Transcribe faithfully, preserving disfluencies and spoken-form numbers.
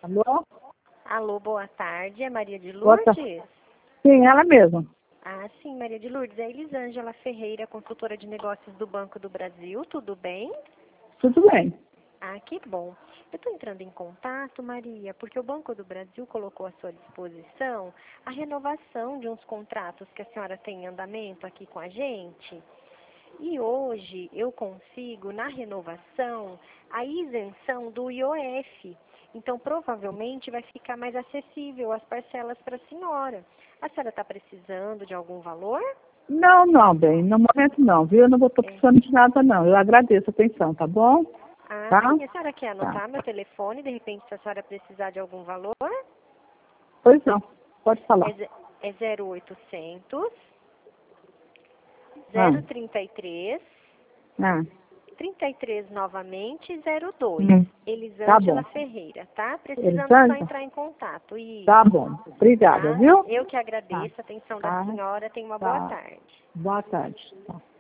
Alô? Alô, boa tarde. É Maria de Boa Lourdes? tarde. Sim, ela mesma. Ah, sim, Maria de Lourdes. É Elisângela Ferreira, consultora de negócios do Banco do Brasil. Tudo bem? Tudo bem. Ah, que bom. Eu estou entrando em contato, Maria, porque o Banco do Brasil colocou à sua disposição a renovação de uns contratos que a senhora tem em andamento aqui com a gente. E hoje eu consigo, na renovação, a isenção do I O F. Então, provavelmente, vai ficar mais acessível as parcelas para a senhora. A senhora está precisando de algum valor? Não, não, bem, no momento não, viu? Eu não vou estar É. precisando de nada, não. Eu agradeço a atenção, tá bom? Ah, Tá? sim. A senhora quer anotar Tá. meu telefone, de repente, se a senhora precisar de algum valor? Pois não, pode falar. É, ze- é zero oitocentos, Ah, zero trinta e três, ah, trinta e três novamente, zero dois. hum, tá Elisângela bom. Ferreira, tá? Precisando só Elisângela? entrar em contato. Isso. Tá bom. Obrigada, Tá? viu? Eu que Tá. agradeço a atenção da Tá. senhora. Tenha uma boa Tá. tarde. Boa tarde. Tá.